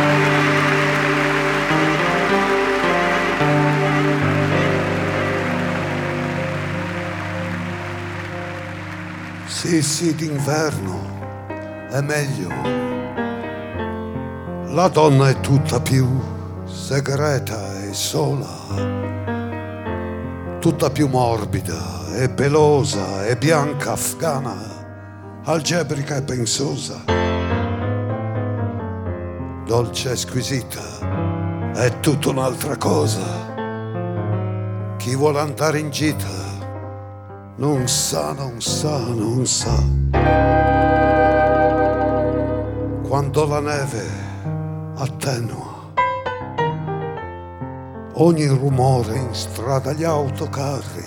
Sì, d'inverno è meglio. La donna è tutta più segreta e sola, tutta più morbida e pelosa e bianca afghana, algebrica e pensosa, dolce e squisita, è tutta un'altra cosa. Chi vuole andare in gita non sa quando la neve attenua ogni rumore in strada. Gli autocarri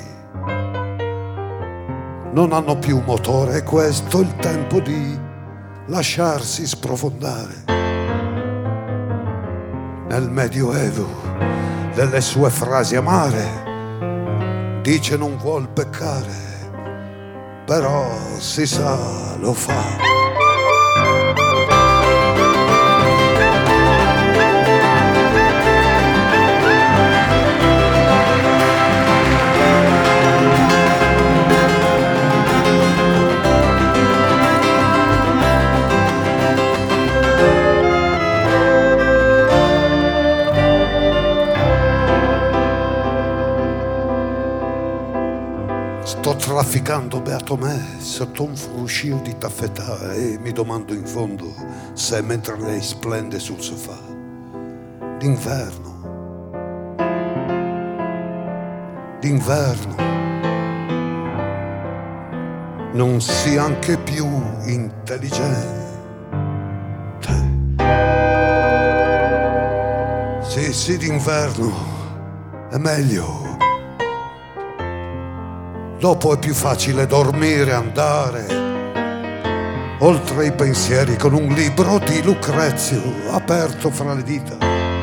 non hanno più motore, è questo il tempo di lasciarsi sprofondare. Nel Medioevo delle sue frasi amare dice non vuol peccare, però si sa lo fa. Sto trafficando, beato me, sotto un fruscio di taffetà e mi domando in fondo se mentre lei splende sul sofà d'inverno non sia anche più intelligente. Sì, d'inverno è meglio. Dopo è più facile dormire, andare oltre i pensieri con un libro di Lucrezio aperto fra le dita.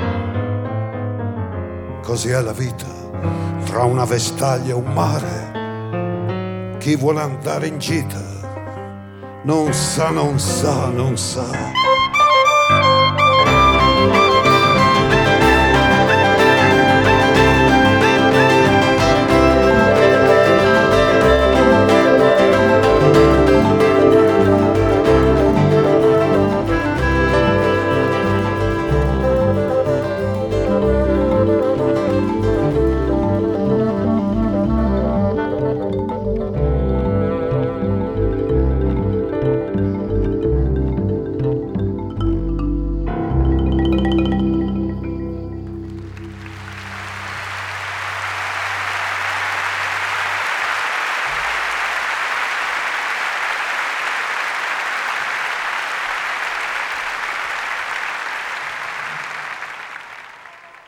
Così è la vita, tra una vestaglia e un mare. Chi vuole andare in gita non sa